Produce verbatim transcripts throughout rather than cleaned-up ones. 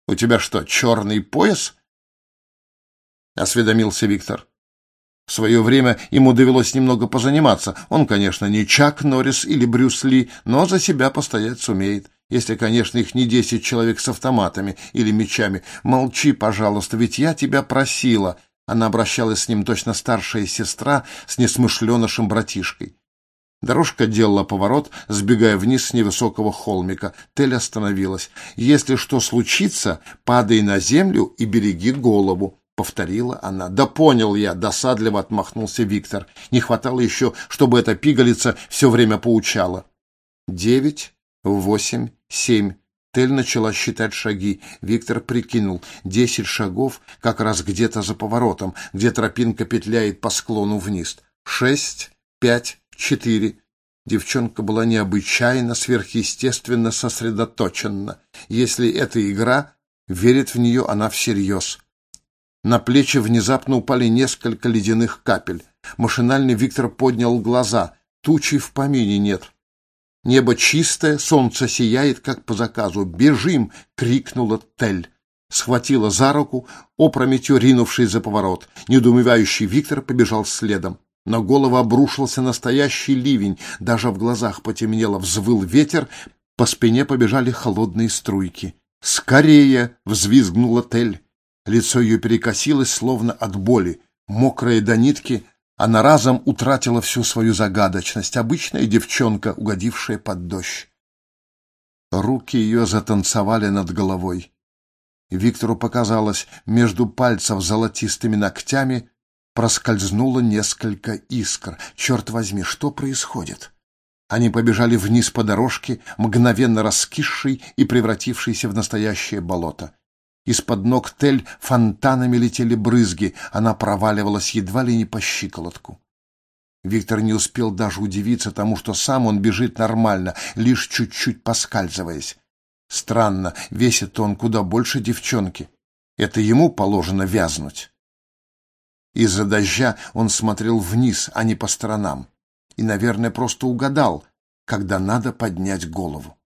— У тебя что, черный пояс? — осведомился Виктор. В свое время ему довелось немного позаниматься. Он, конечно, не Чак Норрис или Брюс Ли, но за себя постоять сумеет. Если, конечно, их не десять человек с автоматами или мечами. Молчи, пожалуйста, ведь я тебя просила. Она обращалась с ним точно старшая сестра с несмышленышем братишкой. Дорожка делала поворот, сбегая вниз с невысокого холмика. Тель остановилась. «Если что случится, падай на землю и береги голову», — повторила она. «Да понял я», — досадливо отмахнулся Виктор. Не хватало еще, чтобы эта пигалица все время поучала. Девять, восемь, семь. Тель начала считать шаги. Виктор прикинул. Десять шагов как раз где-то за поворотом, где тропинка петляет по склону вниз. Шесть, пять, четыре. Девчонка была необычайно, сверхъестественно сосредоточена. Если это игра, верит в нее она всерьез. На плечи внезапно упали несколько ледяных капель. Машинально Виктор поднял глаза. Тучи в помине нет. Небо чистое, солнце сияет, как по заказу. «Бежим!» — крикнула Тель. Схватила за руку, опрометью ринувшись за поворот. Недоумевающий Виктор побежал следом. На голову обрушился настоящий ливень, даже в глазах потемнело, взвыл ветер, по спине побежали холодные струйки. «Скорее!» — взвизгнула Тель. Лицо ее перекосилось, словно от боли. Мокрая до нитки, она разом утратила всю свою загадочность. Обычная девчонка, угодившая под дождь. Руки ее затанцевали над головой. Виктору показалось, между пальцев золотистыми ногтями проскользнуло несколько искр. Черт возьми, что происходит? Они побежали вниз по дорожке, мгновенно раскисшей и превратившейся в настоящее болото. Из-под ног Тель фонтанами летели брызги, она проваливалась едва ли не по щиколотку. Виктор не успел даже удивиться тому, что сам он бежит нормально, лишь чуть-чуть поскальзываясь. Странно, весит он куда больше девчонки. Это ему положено вязнуть. Из-за дождя он смотрел вниз, а не по сторонам. И, наверное, просто угадал, когда надо поднять голову.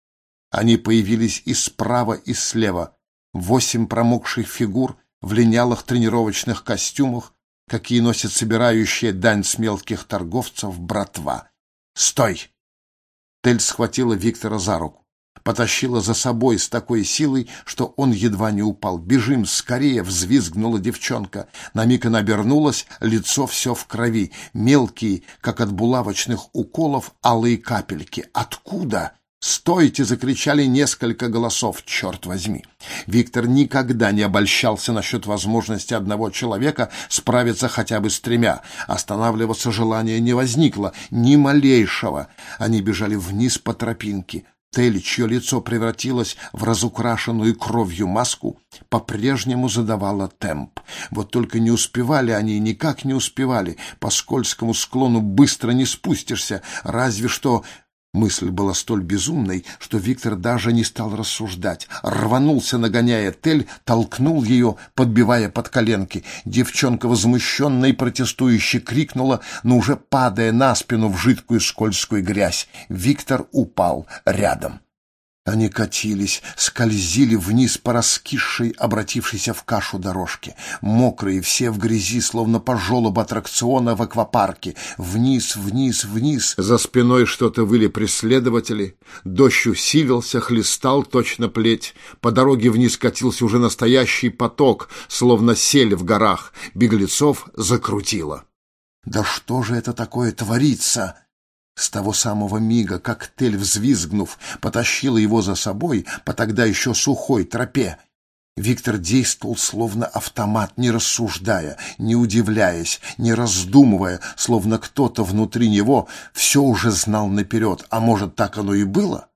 Они появились и справа, и слева. Восемь промокших фигур в линялых тренировочных костюмах, какие носят собирающие дань с мелких торговцев братва. «Стой!» Тель схватила Виктора за руку, потащила за собой с такой силой, что он едва не упал. «Бежим скорее!» — взвизгнула девчонка. На миг она обернулась, лицо все в крови, мелкие, как от булавочных уколов, алые капельки. «Откуда?» «Стойте!» — закричали несколько голосов. Черт возьми! Виктор никогда не обольщался насчет возможности одного человека справиться хотя бы с тремя. Останавливаться желания не возникло, ни малейшего. Они бежали вниз по тропинке. Тель, чье лицо превратилось в разукрашенную кровью маску, по-прежнему задавала темп. Вот только не успевали они, никак не успевали. По скользкому склону быстро не спустишься, разве что... Мысль была столь безумной, что Виктор даже не стал рассуждать. Рванулся, нагоняя Тель, толкнул ее, подбивая под коленки. Девчонка возмущенно и протестующе крикнула, но уже падая на спину в жидкую скользкую грязь. Виктор упал рядом. Они катились, скользили вниз по раскисшей, обратившейся в кашу дорожке. Мокрые, все в грязи, словно по желобу аттракциона в аквапарке. Вниз, вниз, вниз. За спиной что-то выли преследователи. Дождь усилился, хлестал точно плеть. По дороге вниз катился уже настоящий поток, словно сель в горах. Беглецов закрутило. «Да что же это такое творится?» С того самого мига, как Тель, взвизгнув, потащила его за собой по тогда еще сухой тропе, Виктор действовал словно автомат, не рассуждая, не удивляясь, не раздумывая, словно кто-то внутри него все уже знал наперед, а может, так оно и было?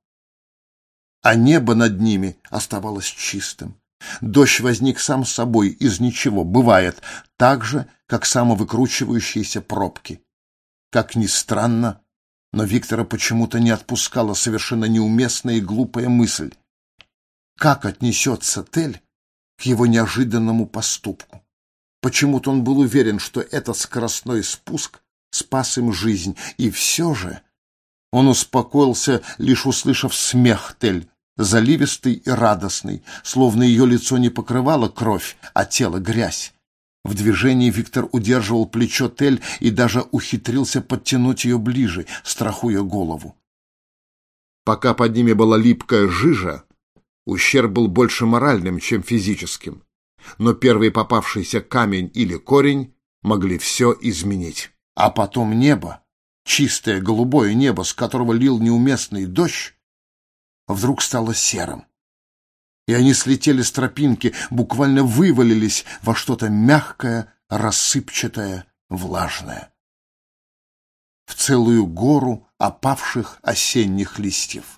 А небо над ними оставалось чистым. Дождь возник сам собой из ничего, бывает, так же, как самовыкручивающиеся пробки. Как ни странно, но Виктора почему-то не отпускала совершенно неуместная и глупая мысль. Как отнесется Тель к его неожиданному поступку? Почему-то он был уверен, что этот скоростной спуск спас им жизнь, и все же он успокоился, лишь услышав смех Тель. заливистый и радостный, словно ее лицо не покрывало кровь, а тело грязь. В движении Виктор удерживал плечо Тель и даже ухитрился подтянуть ее ближе, страхуя голову. Пока под ними была липкая жижа, ущерб был больше моральным, чем физическим. Но первый попавшийся камень или корень могли все изменить. А потом небо, чистое голубое небо, с которого лил неуместный дождь, вдруг стало серым. И они слетели с тропинки, буквально вывалились во что-то мягкое, рассыпчатое, влажное. В целую гору опавших осенних листьев.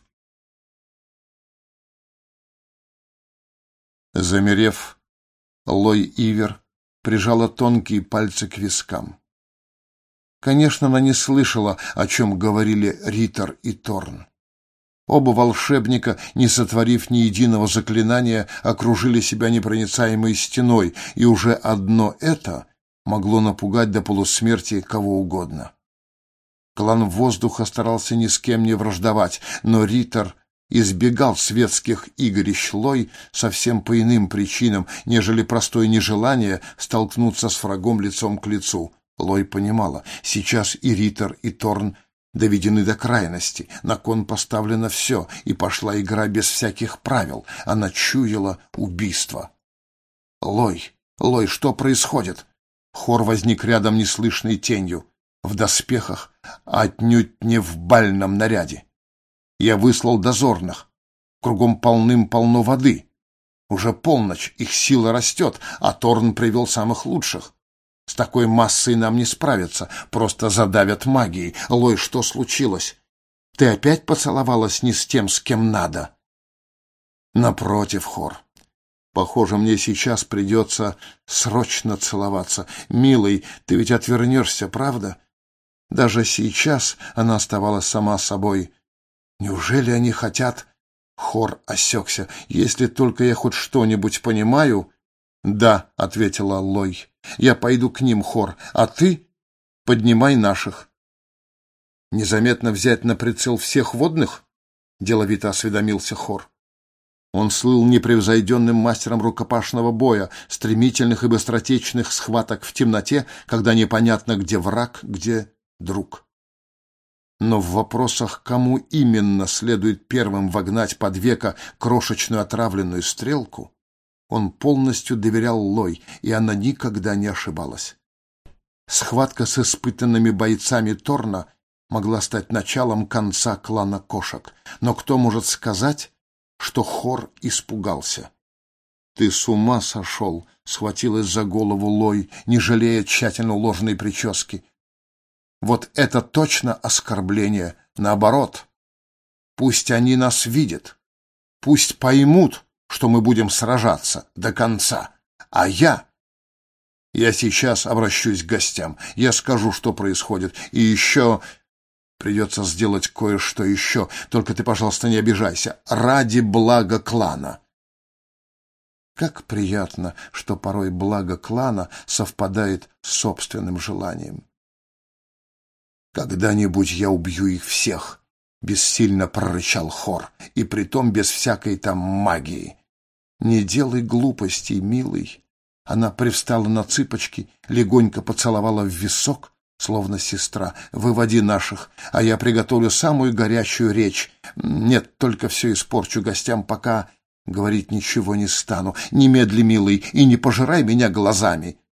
Замерев, Лой Ивер прижала тонкие пальцы к вискам. Конечно, она не слышала, о чем говорили Риттер и Торн. Оба волшебника, не сотворив ни единого заклинания, окружили себя непроницаемой стеной, и уже одно это могло напугать до полусмерти кого угодно. Клан Воздуха старался ни с кем не враждовать, но Риттер избегал светских игрищ Лой совсем по иным причинам, нежели простое нежелание столкнуться с врагом лицом к лицу. Лой понимала, сейчас и Риттер, и Торн доведены до крайности, на кон поставлено все, и пошла игра без всяких правил. Она чуяла убийство. «Лой, Лой, что происходит?» Хор возник рядом неслышной тенью, в доспехах, а отнюдь не в бальном наряде. Я выслал дозорных. Кругом полным-полно воды. Уже полночь, их сила растет, а Торн привел самых лучших. С такой массой нам не справиться, просто задавят магией. Лой, что случилось? Ты опять поцеловалась не с тем, с кем надо? Напротив, Хор. Похоже, мне сейчас придется срочно целоваться. Милый, ты ведь отвернешься, правда? Даже сейчас она оставалась сама собой. Неужели они хотят... Хор осекся. Если только я хоть что-нибудь понимаю... «Да», — ответила Лой. «Я пойду к ним, Хор, а ты поднимай наших». «Незаметно взять на прицел всех водных?» — деловито осведомился Хор. Он слыл непревзойденным мастером рукопашного боя, стремительных и быстротечных схваток в темноте, когда непонятно, где враг, где друг. Но в вопросах, кому именно следует первым вогнать под веко крошечную отравленную стрелку, он полностью доверял Лой, и она никогда не ошибалась. Схватка с испытанными бойцами Торна могла стать началом конца клана кошек, но кто может сказать, что Хор испугался? «Ты с ума сошел!» — схватилась за голову Лой, не жалея тщательно уложенной прически. «Вот это точно оскорбление! Наоборот! Пусть они нас видят, пусть поймут, что мы будем сражаться до конца, а я... Я сейчас обращусь к гостям, я скажу, что происходит, и еще... Придется сделать кое-что еще, только ты, пожалуйста, не обижайся, ради блага клана». Как приятно, что порой благо клана совпадает с собственным желанием. «Когда-нибудь я убью их всех», — бессильно прорычал Хор, и притом без всякой там магии. «Не делай глупостей, милый». Она привстала на цыпочки, легонько поцеловала в висок, словно сестра. «Выводи наших, а я приготовлю самую горячую речь. Нет, только все испорчу гостям, пока говорить ничего не стану. Немедли, милый, и не пожирай меня глазами».